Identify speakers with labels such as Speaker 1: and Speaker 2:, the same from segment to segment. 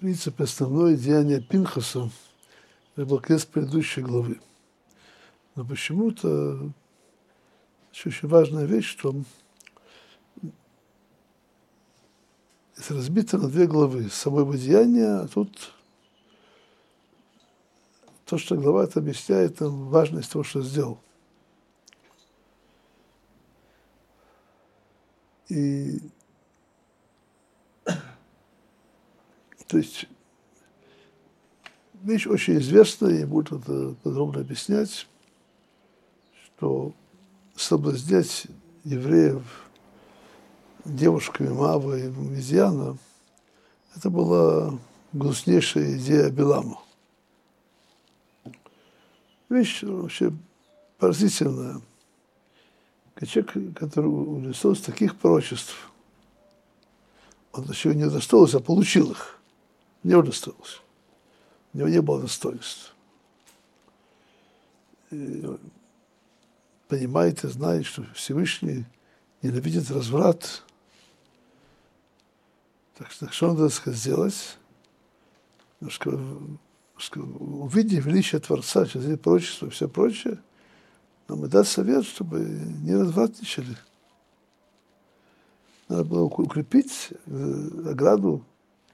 Speaker 1: принцип основное деяние Пинхаса был конец предыдущей главы. Но почему-то еще очень важная вещь, что это разбито на две главы. Само его деяние, а тут то, что глава это объясняет нам важность того, что сделал. И то есть вещь очень известная, я буду это подробно объяснять, что соблазнять евреев девушками Моава и Мидьяна, это была гнуснейшая идея Билама. Вещь вообще поразительная. Человек, который удостоился таких пророчеств, он еще не удостоился, а получил их. Не удостоился. У него не было достоинств. И понимает и знает, что Всевышний ненавидит разврат. Так что он должен сделать? Увидев величие Творца, через эти пророчества и все прочее, нам и дать совет, чтобы не развратничали. Надо было укрепить ограду,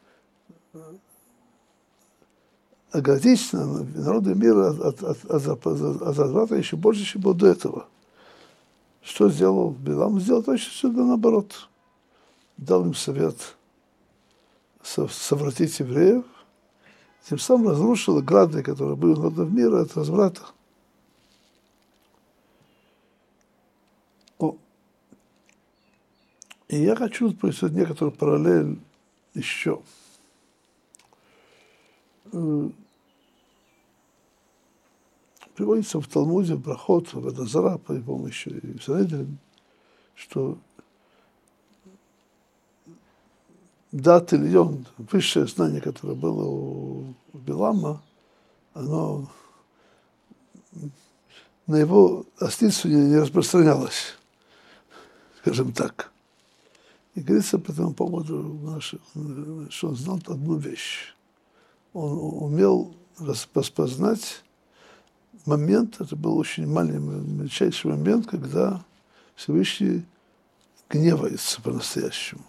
Speaker 1: оградить народы мира от разврата еще больше, чем было до этого. Что сделал Билам? Сделал точно все наоборот. Дал им совет совратить евреев, тем самым разрушил ограды, которые были у народов мира от разврата. И я хочу провести некоторую параллель еще. Приводится в Талмуде, в Брахот, в Эдазара, по-моему, еще и в Санедрин, что дат Ильон, высшее знание, которое было у Билама, оно на его ослицу не распространялось, скажем так. И говорится по этому поводу, что он знал одну вещь. Он умел распознать момент, это был очень мельчайший момент, когда Всевышний гневается по-настоящему.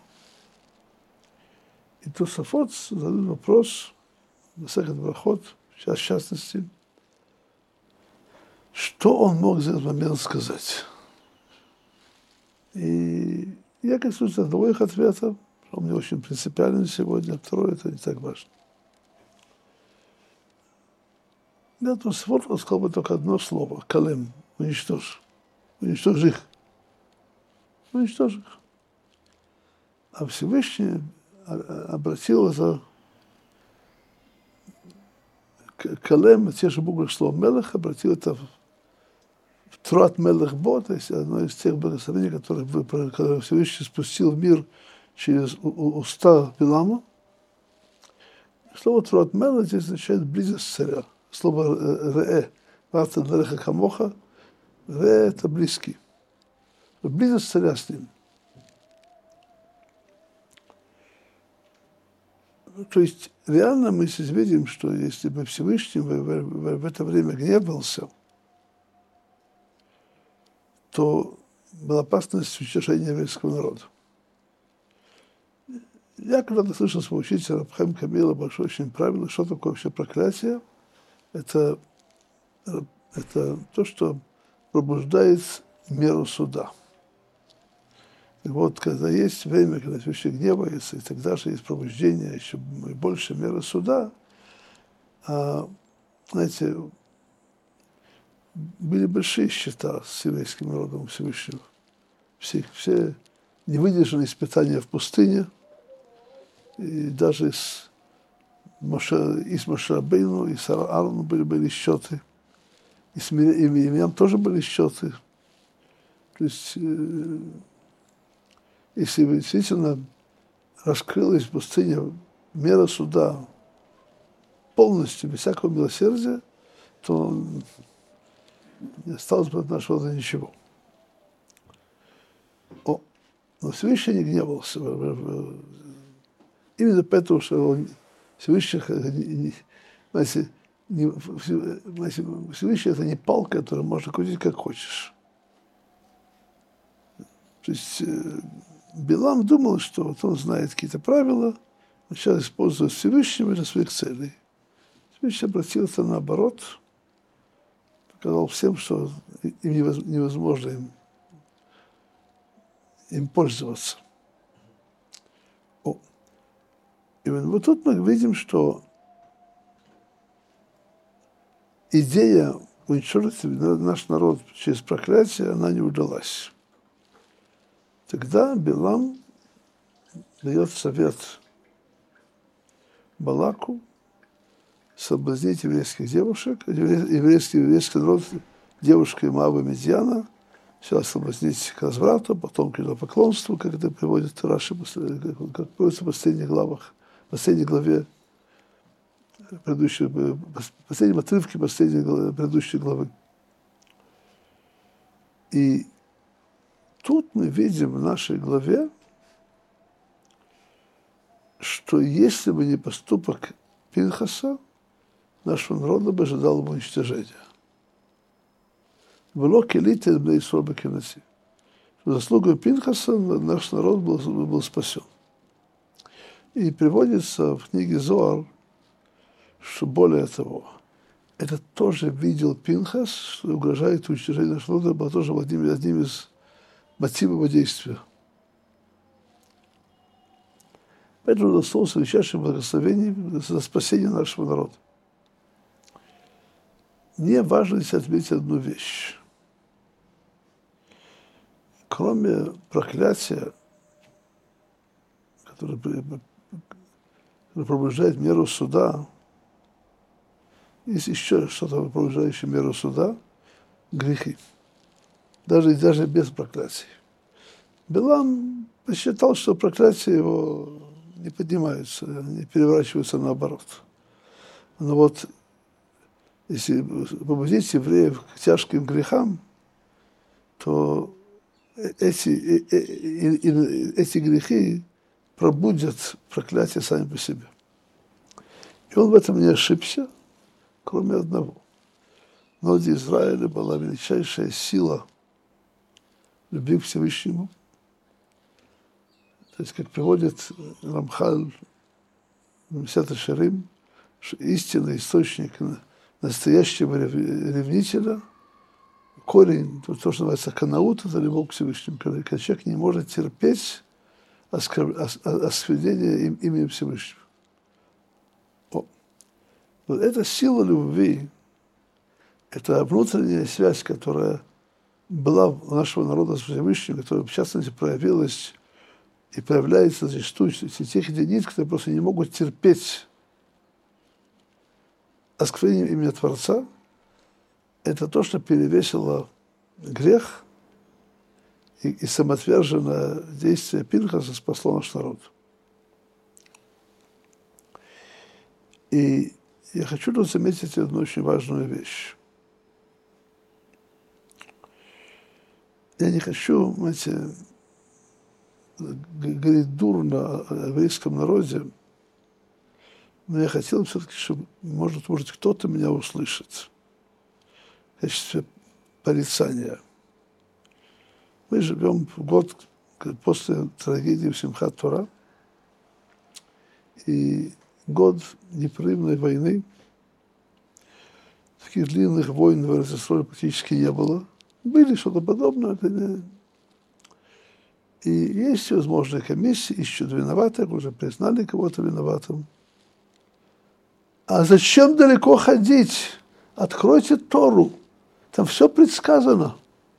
Speaker 1: И Тосафот задает вопрос, Масехет Брахот, в частности, что он мог за этот момент сказать. И я коснусь одного их ответа, он мне очень принципиален сегодня, второе это не так важно. Я Тосафот сказал бы только одно слово, калем, уничтожь. Уничтожь их. Уничтожь их. А Всевышний обратил это калем, те же буквы слова мелех, обратил это в Трат Мелех Бо, то есть одно из тех благословений, которые Всевышний спустил в мир через уста Билама. Слово Трат Мелех здесь означает близость царя. Слово Ре, Вата Нереха Камоха, Ре это близкий. Близость царя с ним. То есть реально мы здесь видим, что если бы Всевышний в это время гневался, то была опасность уничтожения еврейского народа. Я когда-то слышал своего учителя Рабхаим Камила большое очень правило, что такое вообще проклятие. Это то, что пробуждает меру суда. И вот когда есть время, когда Всевышний гневается, и тогда же есть пробуждение еще больше меры суда, знаете, были большие счета с еврейским народом Всевышнего. Все невыдержанные испытания в пустыне, и даже из Моше Рабейну, и с Аароном были счеты, и с Мирьям тоже были счеты. То есть, если действительно раскрылась в пустыне мера суда полностью, без всякого милосердия, то не осталось бы от нашего рода ничего. Но Всевышний не гневался. Именно поэтому, что он Всевышний, знаете, Всевышний это не палка, которую можно крутить как хочешь. То есть Билам думал, что вот он знает какие-то правила, он сейчас использует Всевышнего для своих целей. Всевышний обратился наоборот, показал всем, что им невозможно им пользоваться. И вот тут мы видим, что идея уничтожить наш народ через проклятие, она не удалась. Тогда Билам дает совет Балаку соблазнить еврейских девушек, еврейский народ, девушка Моаба Медьяна, сначала соблазнить к разврату, потом к идолопоклонству, как это приводит Раши, как приводится в последних главах, в последней главе в последнем отрывке предыдущей главы. И тут мы видим в нашей главе, что если бы не поступок Пинхаса, нашего народа бы ожидало бы уничтожения. Было келите бней Исроэль бекенаси. Заслугой Пинхаса наш народ был спасен. И приводится в книге Зоар, что более того, это тоже видел Пинхас, что угрожает уничтожению нашего народа, было тоже одним из мотивов его действия. Поэтому удостоился величайшим благословением за спасение нашего народа. Мне важно здесь отметить одну вещь. Кроме проклятия, которое пробуждает меру суда, есть еще что-то, пробуждающее меру суда, грехи. Даже без проклятий. Билам посчитал, что проклятия его не поднимаются, они переворачиваются наоборот. Но вот если побудить евреев к тяжким грехам, то эти грехи пробудят проклятие сами по себе. И он в этом не ошибся, кроме одного. В народе Израиля была величайшая сила любви к Всевышнему. То есть, как приводит Рамхаль в Месилат Йешарим, что истинный источник настоящего ревнителя, корень, то, что называется канаут, это любовь к Всевышнему, когда человек не может терпеть осквернение именем Всевышнего. Вот эта сила любви, это внутренняя связь, которая была у нашего народа с Всевышним, которая, в частности, проявилась и проявляется зачастую среди тех единиц, которые просто не могут терпеть осквернение имени Творца, это то, что перевесило грех и самоотверженное действие Пинхаса спасло наш народ. И я хочу тут заметить одну очень важную вещь. Я не хочу, знаете, говорить дурно о еврейском народе, но я хотел все-таки, чтобы, может кто-то меня услышит в качестве порицания. Мы живем в год после трагедии в Симхат Тора, и год непрерывной войны. Таких длинных войн в Эрец-Исроэле практически не было. Были что-то подобное. И есть всевозможные комиссии, ищут виноватых, уже признали кого-то виноватым. А зачем далеко ходить? Откройте Тору. Там все предсказано.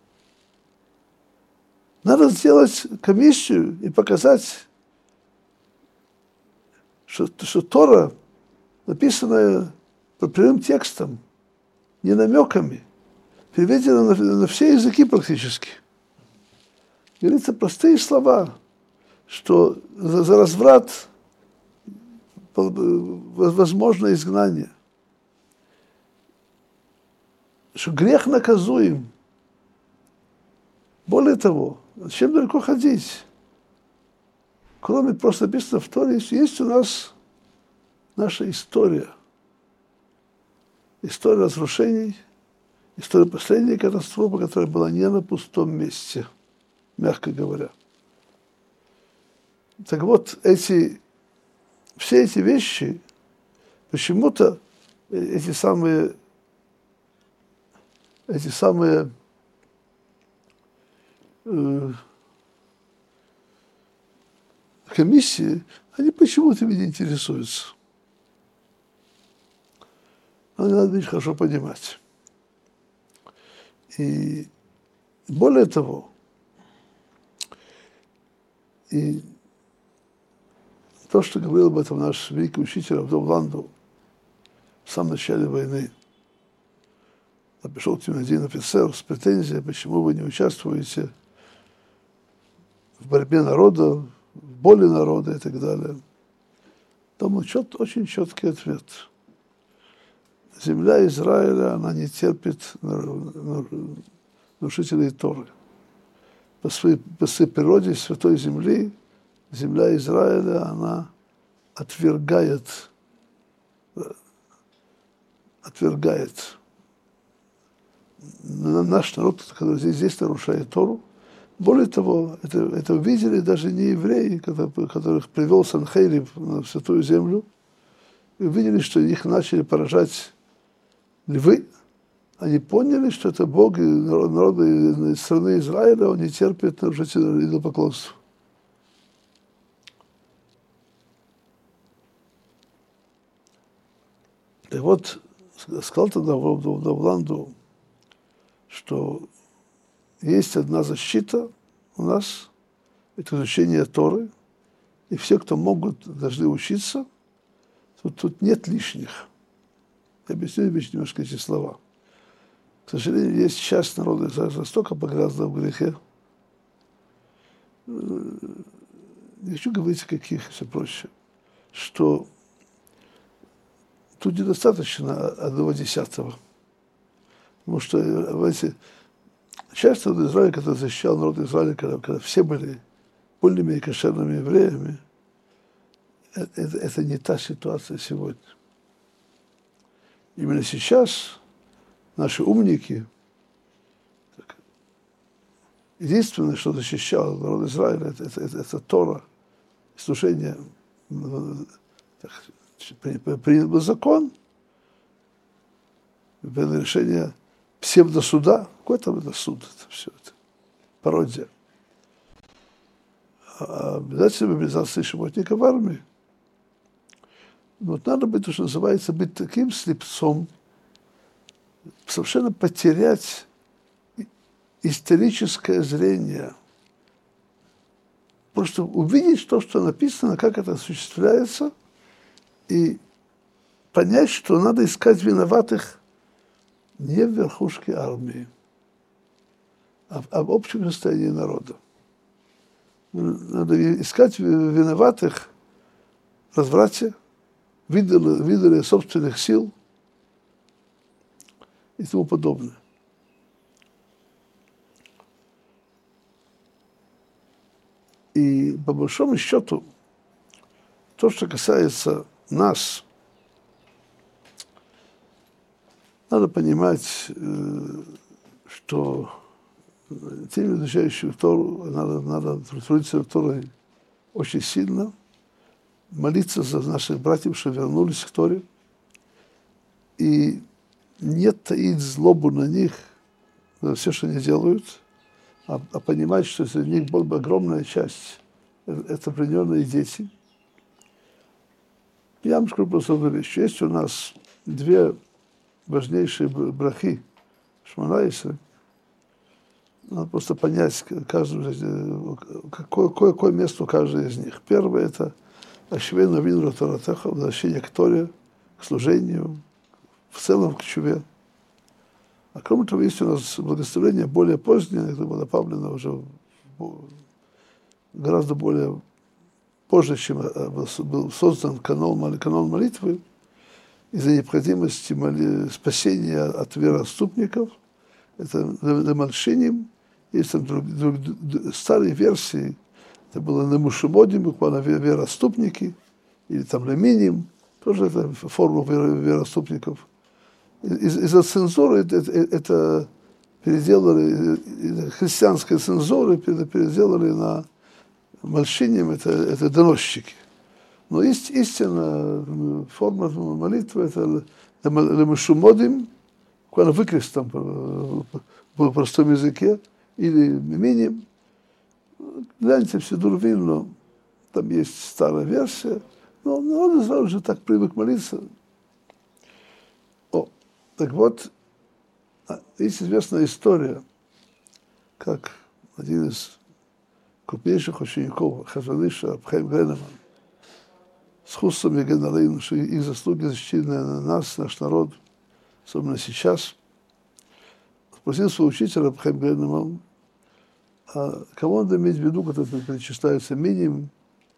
Speaker 1: Надо сделать комиссию и показать, что Тора, написанная прямым текстом, не намеками, переведена на все языки практически. Говорится простые слова, что за разврат возможно изгнание, что грех наказуем. Более того, зачем далеко ходить? Кроме просто написано в Торе, есть у нас наша история разрушений, история последней катастрофы, которая была не на пустом месте, мягко говоря. Так вот, все эти вещи, почему-то эти самые комиссии, они почему-то меня интересуются. Но надо ведь хорошо понимать. И более того, и то, что говорил об этом наш великий учитель Авдов Ландау в самом начале войны, пришел к нему один офицер с претензией, почему вы не участвуете в борьбе народа, в боли народа и так далее. Там очень четкий ответ. Земля Израиля, она не терпит нарушителей Торы. По своей природе святой земли, земля Израиля, она отвергает наш народ, который здесь нарушает Тору. Более того, это увидели даже не евреи, которых привел Санхейрив на святую землю, и увидели, что их начали поражать львы. Они поняли, что это Бог и народы страны Израиля, он не терпит нарушителей идолопоклонства. И вот сказал тогда Ландау, что есть одна защита у нас, это изучение Торы, и все, кто могут, должны учиться, тут нет лишних. Я объясню немножко эти слова. К сожалению, есть часть народа Израиля настолько погрязла в грехе. Не хочу говорить о каких, все проще, что тут недостаточно 1/10. Потому что, знаете, часть народа Израиля, который защищал народ Израиля, когда все были более-менее кошерными евреями, это не та ситуация сегодня. Именно сейчас наши умники, единственное, что защищало народ Израиля, это Тора, служение. Принят был закон, было решение псевдосуда. Какой там это суд? Это все это пародия. А обязательно мобилизация шимотника в армии. Но вот надо быть, что называется, быть таким слепцом, совершенно потерять историческое зрение. Просто увидеть то, что написано, как это осуществляется, и понять, что надо искать виноватых не в верхушке армии, а в общем состоянии народа. Надо искать виноватых в разврате, в идоле собственных сил и тому подобное. И по большому счету, то, что касается нас, надо понимать, что тем, изучающим Тору, надо трудиться в Торе очень сильно, молиться за наших братьев, что вернулись к Торе, и не таить злобу на них за все, что они делают, а понимать, что среди них была бы огромная часть, это определенные дети. Я вам скажу просто одну вещь. Есть у нас две важнейшие брахи Шмона-Эсрей. Надо просто понять, какое место у каждой из них. Первое – это Ашвейну Вину Торатеха, возвращение к Торе, к служению, в целом к чуве. А кроме того, есть у нас благословение более позднее, это было направлено уже гораздо более позже, чем был создан канон молитвы, из-за необходимости спасения от вероотступников. Это Лемальшиним, есть там старые версии, это было Лемушимодим, буквально вероотступники, или там Леминим, Тоже это форма вероотступников. Из-за цензуры это переделали, христианская цензура переделали на мальшиним, это доносчики. Но истинно форма молитвы это лемешумодим, буквально выкрест там в простом языке, или миним. Гляньте в Сидур Вильно, там есть старая версия, но он сразу же так привык молиться. Так вот, есть известная история, как один из крупнейших учеников Хазон-Иша, Раб Хаим Гренеман, с хустами генералин, что их заслуги защитили нас, наш народ, особенно сейчас, спросил своего учителя Раб Хаим Гренеман, а кого надо иметь в виду, когда перечисляются минимум,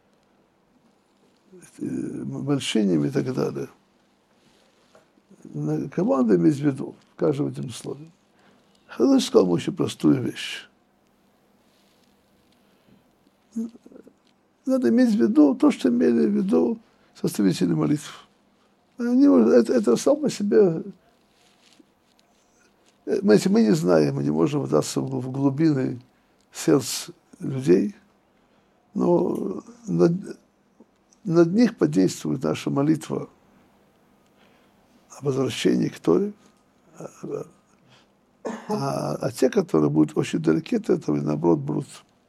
Speaker 1: мальшиним и так далее. Кого надо иметь в виду в каждом этом слове? Хазон сказал очень простую вещь. Надо иметь в виду то, что имели в виду составители молитв. Это само по себе... Мы не знаем, мы не можем вдаться в глубины сердц людей, но над них подействует наша молитва о возвращении к Торе, а те, которые будут очень далеки от этого, и наоборот будут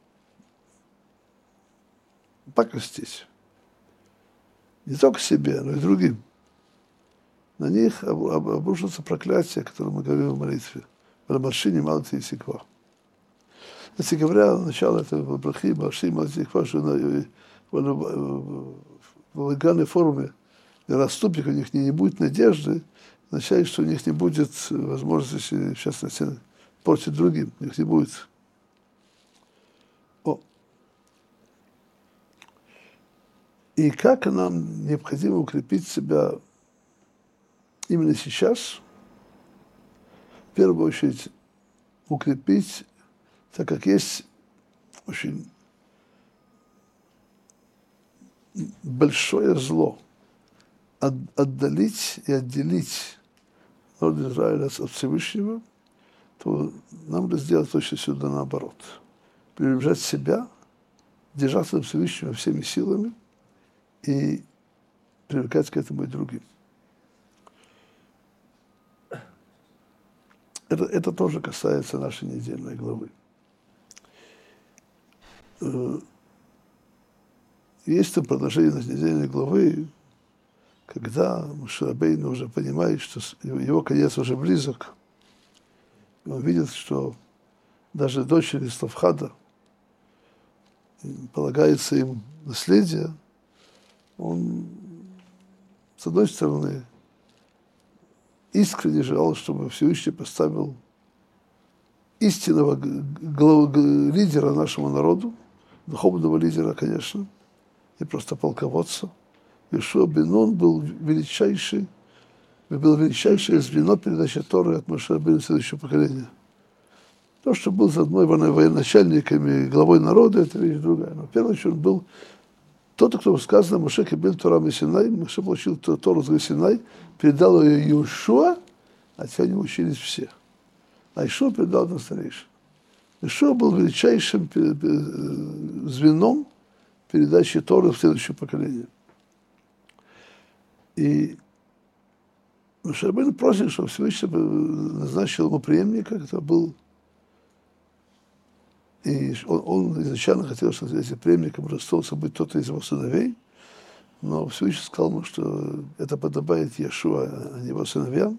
Speaker 1: пакостить не только себе, но и другим. На них обрушится проклятие, о котором мы говорим в молитве. Брамаршини Малти и Сиква. Кстати говоря, начало этого брахи, Маршини Малти и Сиква, что в легальной форме расступник, у них не будет надежды, означает, что у них не будет возможности, в частности, портить другим. У них не будет. И как нам необходимо укрепить себя именно сейчас, в первую очередь, укрепить, так как есть очень большое зло, отдалить и отделить народ Израиля от Всевышнего, то нам надо сделать точно сюда наоборот. Приближать себя, держаться Всевышнего всеми силами и привлекать к этому и другим. Это тоже касается нашей недельной главы. Есть там продолжение недельной главы, когда Моше Рабейну уже понимает, что его конец уже близок, и он видит, что даже дочери Славхада полагается им наследие, он, с одной стороны, искренне желал, чтобы Всевышний поставил истинного лидера нашему народу, духовного лидера, конечно, и просто полководца. Йошуа бен Нун был величайшее звено передачи Торы от Моше Рабейну следующего поколения. То, что был заодно военачальником и главой народа, это вещь другая. Но в первую очередь он был тот, кто сказано, Моше кибель Тора мисинай, Моше получил Тору с горы Синай, передал ее Йошуа, а те они учились все. А Йошуа передал на старейшин. Йошуа был величайшим звеном передачи Торы в следующее поколение. И Моше Рабейну просит, чтобы Всевышний назначил ему преемника, который был... И он изначально хотел, чтобы этим преемником растолся быть кто-то из его сыновей, но Всевышний сказал ему, что это подобает Йошуа, а не его сыновьям.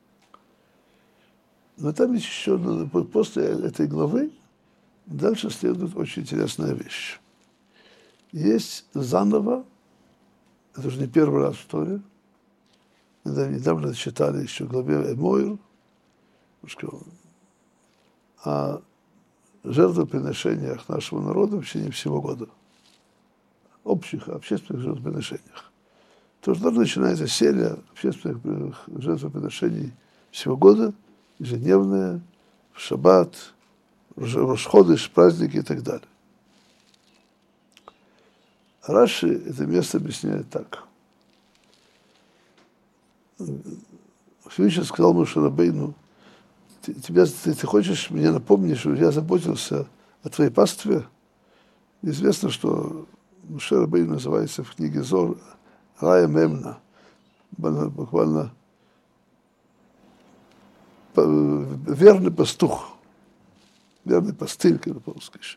Speaker 1: Но там есть еще, после этой главы, дальше следует очень интересная вещь. Есть заново, это уже не первый раз в Торе, недавно читали еще в главе Эмойр, о жертвоприношениях нашего народа в течение всего года. Общих, общественных жертвоприношениях. То, что начинается серия общественных жертвоприношений всего года, ежедневная, в шаббат, Рош ходеш, праздники и так далее. Раши это место объясняет так. Всевышний сказал Моше Рабейну: ты хочешь мне напомнить, что я заботился о твоей пастве? Известно, что Моше Рабейну называется в книге Зор Рая Мемна, буквально верный пастух, верный пастырь, как по-русски считать.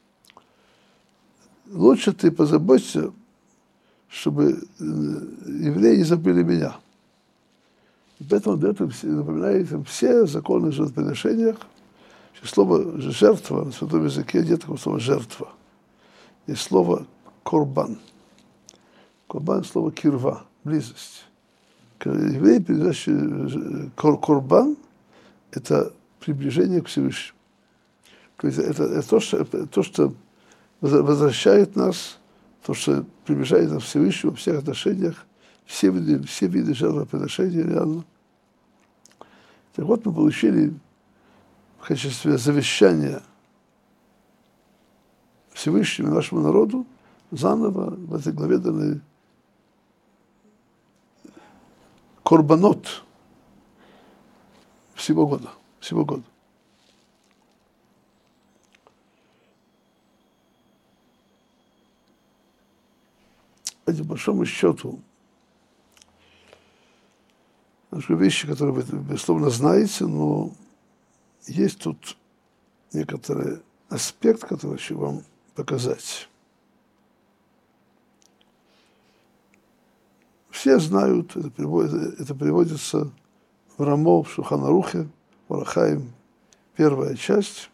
Speaker 1: Лучше ты позаботься, чтобы евреи не забыли меня. И поэтому напоминает им все законы о жертвоприношениях. Слово «жертва» на святом языке нет такого слова «жертва». Есть слово «корбан». Корбан – слово «кирва», близость. Евреи, передачи корбан – это приближение к Всевышнему. То есть это то, что возвращает нас, то, что приближает нас к Всевышнему во всех отношениях, все виды жертвоприношения реально. Так вот, мы получили в качестве завещания Всевышнему нашему народу заново в этой главе даны корбанот всего года. Эти, по большому счету, вещи, которые вы, безусловно, знаете, но есть тут некоторый аспект, который хочу вам показать. Все знают, это приводится в Рамо, в Шулхан Арухе, в Ор ха-Хаим, первая часть.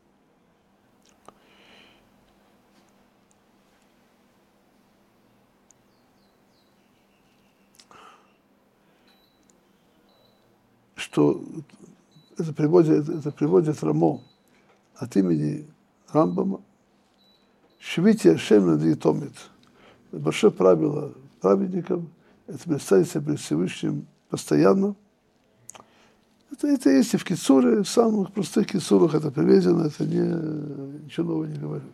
Speaker 1: Что это приводит Рамо от имени Рамбама. Швити Ашем нади томит. Большое правило праведников – это представиться перед Всевышним постоянно. Это есть и в Кицуре, в самых простых Кицурах это приведено, это ничего нового не говорю.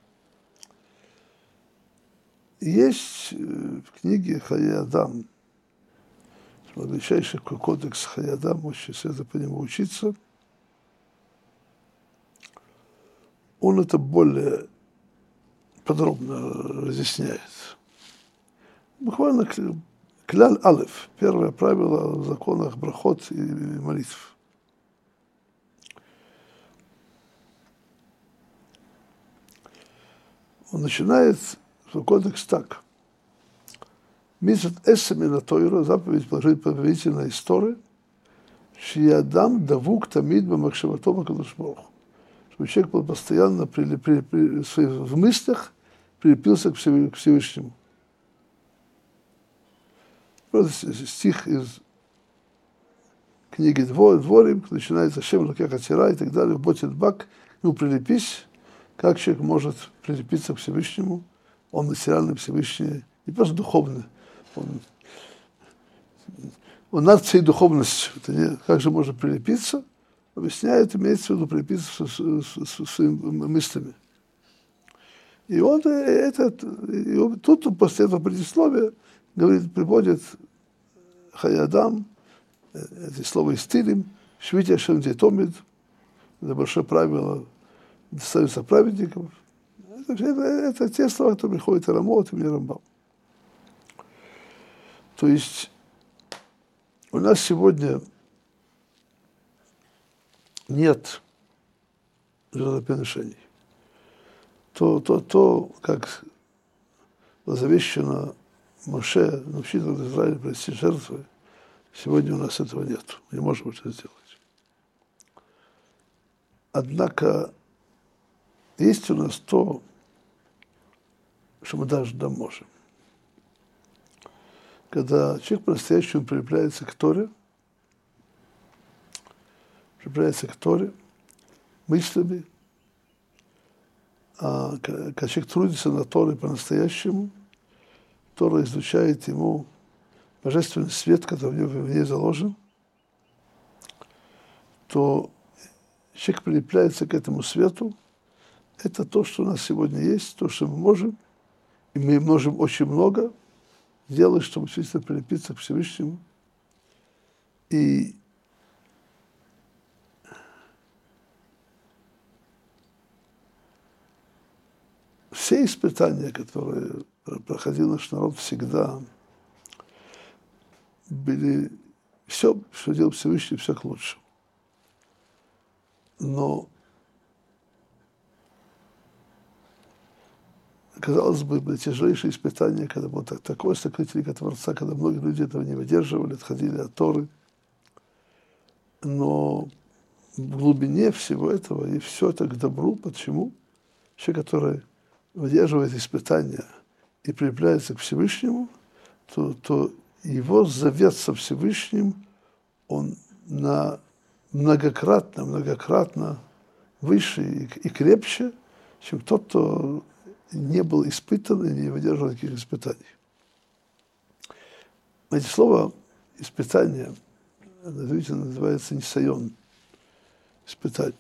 Speaker 1: Есть в книге Хай Адам, величайший кодекс Хай Адам, очень следует по нему учиться. Он это более подробно разъясняет. Буквально кляль алеф, первое правило в законах брахот и молитв. Он начинает свой кодекс так. Митцвот эсем мин ха-Тойра, заповедь положить повелительной истории, шиядам давук тамид бамахшавато бакадош барух ху. Чтобы человек был постоянно в мыслях прилепился к Всевышнему. Стих из книги Дворим, начинается Шем Лукеха Тира и так далее, в Ботит Бак, ну, прилепись, как человек может прилепиться к Всевышнему, он материальный Всевышний, не просто духовный, он над всей духовностью. Как же можно прилепиться? Объясняет, имеется в виду прилепиться со своими мыслями. И он тут после этого предисловия говорит, приводит Хай Адам, эти слова из Тилим, Швити Ашем нади томит, это большое правило становится праведников. Это те слова, которые приходят и Рамо, и Рамбам. То есть у нас сегодня нет жертвоприношений. То, как завещано Моше научить народ Израиля принести жертвы, сегодня у нас этого нет. Мы не можем это сделать. Однако есть у нас то, что мы даже можем. Когда человек по-настоящему прилепляется к Торе мыслями, а когда человек трудится на Торе по-настоящему, Тора излучает ему божественный свет, который в ней заложен, то человек прилепляется к этому свету. Это то, что у нас сегодня есть, то, что мы можем, и мы можем очень много делать, чтобы действительно прилепиться к Всевышнему. И все испытания, которые проходил наш народ всегда, были все, что делал Всевышний, все к лучшему. Но, казалось бы, были тяжелейшие испытания, когда было такое сокрытие лика Творца, когда многие люди этого не выдерживали, отходили от Торы. Но в глубине всего этого, и все это к добру. Почему? Человек, который выдерживает испытания и прилепляется к Всевышнему, то его завет со Всевышним, он многократно выше и крепче, чем тот, кто не был испытан и не выдерживал таких испытаний. Эти слова «испытание» называется «нисайон», испытание.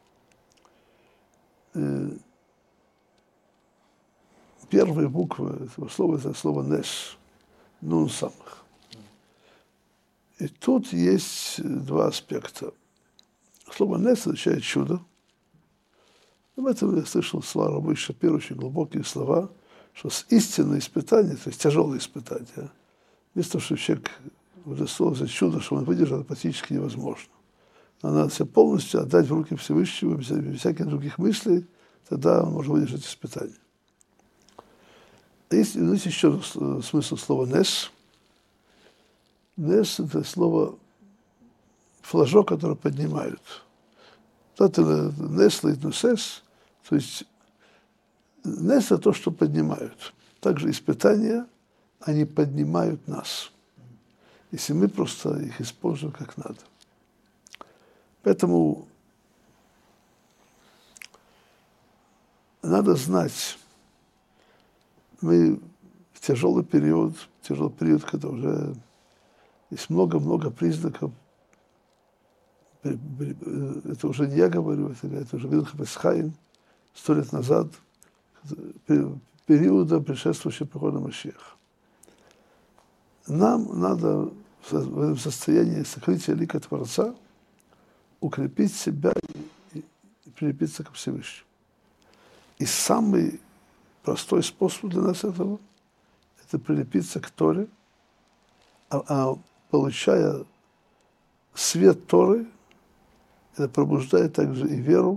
Speaker 1: Первая буква этого слова – это слово «неш», «нун самых». И тут есть два аспекта. Слово «неш» означает «чудо». Об этом я слышал слова Рабы Шапира, очень глубокие слова, что с истинное испытание, то есть тяжелое испытание, вместо того, что человек удостоился чудо, что он выдержал, это практически невозможно. Но надо себя полностью отдать в руки Всевышнего, без всяких других мыслей, тогда он может выдержать испытание. Есть еще смысл слова «нес». «Нес» — это слово флажок, который поднимают. Это «нес» «носес», то есть «нес» — это то, что поднимают. Также испытания, они поднимают нас, если мы просто их используем как надо. Поэтому надо знать, мы в тяжелый период, когда уже есть много признаков, это уже не я говорю, это уже Вилха Бесхаим, 100 лет назад, периода, предшествующего прихода Машиаха. Нам надо в этом состоянии сокрытия лика Творца укрепить себя и прилепиться к Всевышнему. И самый простой способ для нас этого – это прилепиться к Торе, получая свет Торы, это пробуждает также и веру,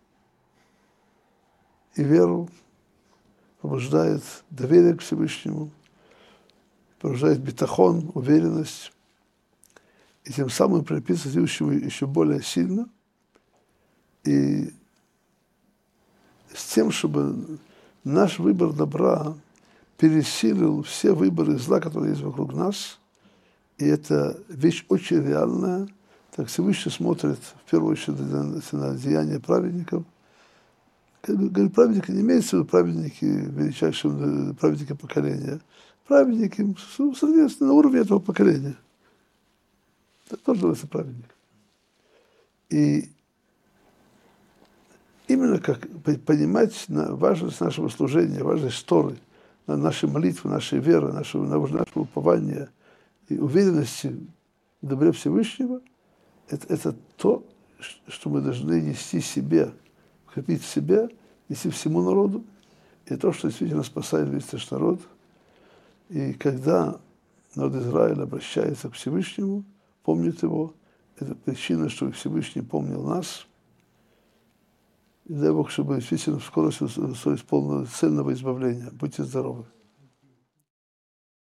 Speaker 1: пробуждает доверие к Всевышнему, пробуждает битахон, уверенность, и тем самым прилепиться к Всевышнему еще более сильно, и с тем, чтобы наш выбор добра пересилил все выборы зла, которые есть вокруг нас, и это вещь очень реальная. Так Всевышний смотрит в первую очередь на деяния праведников. Говорит, праведники не имеется в виду праведники, величайшие праведники поколения. Праведники, соответственно, на уровне этого поколения. Это тоже называется праведник. И именно как понимать важность нашего служения, важность Торы, нашей молитвы, нашей веры, нашего упования и уверенности в добре Всевышнего, это то, что мы должны нести себе, укрепить в себе, нести всему народу, и то, что действительно спасает весь наш народ. И когда народ Израиля обращается к Всевышнему, помнит его, это причина, чтобы Всевышний помнил нас. И дай Бог, чтобы действительно в скорости исполнилось цельного избавления. Будьте здоровы.